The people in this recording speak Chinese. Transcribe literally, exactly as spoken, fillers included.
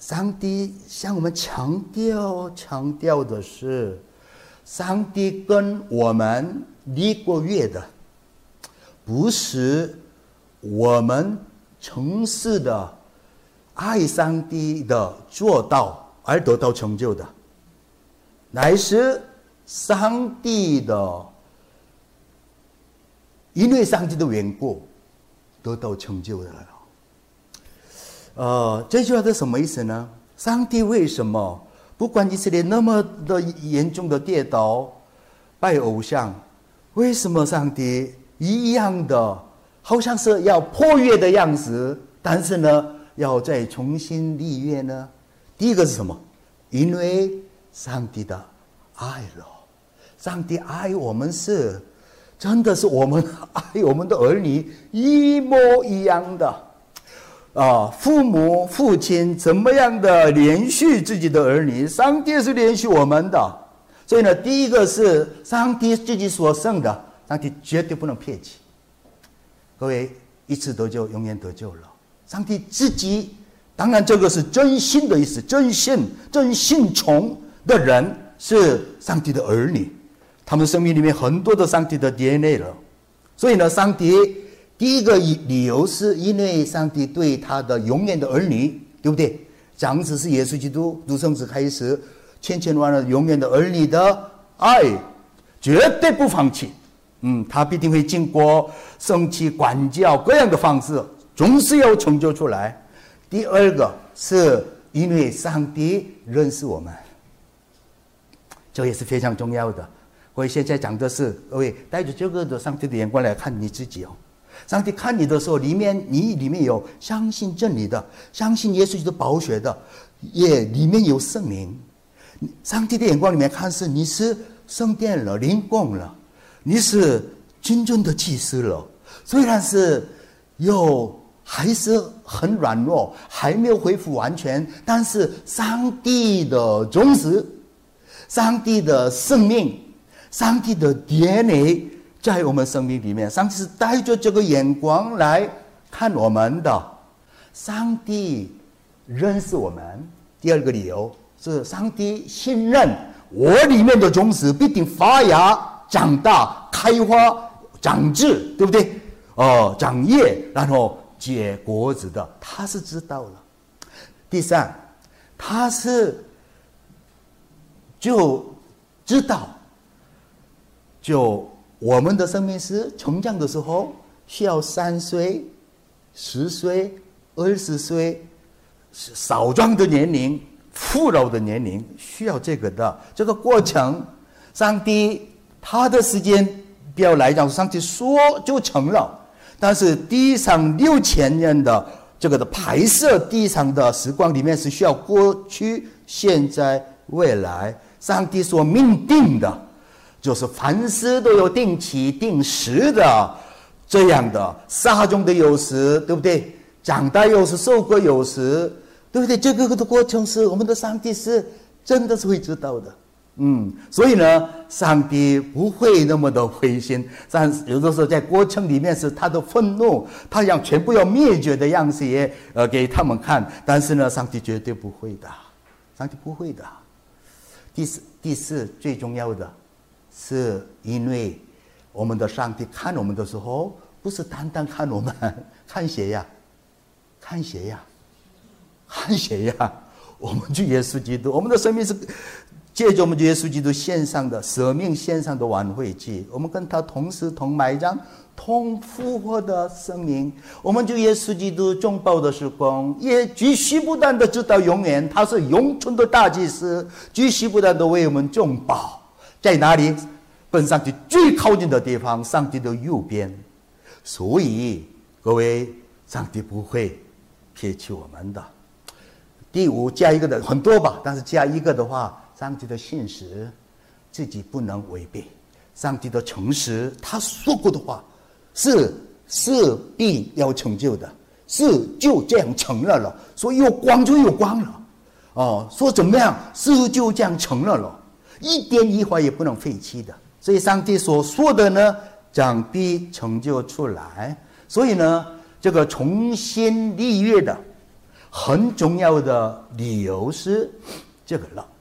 上帝向我们强调强调的是，上帝跟我们立过约的，不是我们诚实的爱上帝的做到而得到成就的，乃是上帝的，因为上帝的缘故得到成就的了。呃，这句话是什么意思呢？上帝为什么不管以色列那么的严重的跌倒、拜偶像，为什么上帝一样的，好像是要破约的样子，但是呢，要再重新立约呢？第一个是什么？因为上帝的爱了，上帝爱我们是，真的是我们爱我们的儿女一模一样的。啊，父母父亲怎么样的连续自己的儿女，上帝是连续我们的。所以呢，第一个是上帝自己所生的，上帝绝对不能撇弃。各位，一次得救，永远得救了。上帝自己，当然这个是真心的意思，真信真信从的人是上帝的儿女，他们生命里面很多的上帝的 D N A 了。所以呢，上帝第一个理由是因为上帝对他的永远的儿女，对不对？长子是耶稣基督，独生子开始，千千万万永远的儿女的爱，绝对不放弃。嗯，他必定会经过生气、管教各样的方式，总是要成就出来。第二个是因为上帝认识我们，这也是非常重要的。我现在讲的是，各位带着这个的上帝的眼光来看你自己哦。上帝看你的时候，里面你里面有相信真理的，相信耶稣基督宝血的，也里面有圣灵。上帝的眼光里面看是你是圣殿了，灵宫了，你是真正的祭司了。虽然是有还是很软弱，还没有恢复完全，但是上帝的种子，上帝的生命，上帝的 D N A。在我们生命里面，上帝是带着这个眼光来看我们的。上帝认识我们。第二个理由是上帝信任我里面的种子必定发芽、长大、开花、长枝，对不对？哦，长叶，然后结果子的，他是知道了。第三，他是就知道，就。我们的生命是成长的时候，需要三岁、十岁、二十岁，少壮的年龄、富饶的年龄，需要这个的这个过程。上帝他的时间表来讲，上帝说就成了，但是地上六千年的这个的拍摄，地上的时光里面是需要过去、现在、未来，上帝所命定的。就是凡事都有定期定时的，这样的撒种的有时，对不对？长大有时，收割有时，对不对？这个的过程是我们的上帝是真的是会知道的。嗯，所以呢，上帝不会那么的灰心，但有的时候在过程里面是他的愤怒，他想全部要灭绝的样子也呃给他们看，但是呢，上帝绝对不会的，上帝不会的。第四，第四最重要的。是因为我们的上帝看我们的时候，不是单单看我们，看谁呀？看谁呀？看谁呀？我们就耶稣基督，我们的生命是借着我们耶稣基督献上的舍命献上的挽回祭，我们跟他同死同埋葬同复活的生命，我们就耶稣基督中保的时光，也继续不断的直到永远，他是永存的大祭司，继续不断的为我们中保。在哪里？跟上帝最靠近的地方，上帝的右边。所以各位，上帝不会撇弃我们的。第五，加一个的很多吧，但是加一个的话，上帝的信实自己不能违背，上帝的诚实，他说过的话是是必要成就的，是就这样成了了。说有光就有光了，哦，说怎么样，是就这样成了了。一点一划也不能废弃的，所以上帝所说的呢，将必成就出来。所以呢，这个重新立约的很重要的理由是这个了。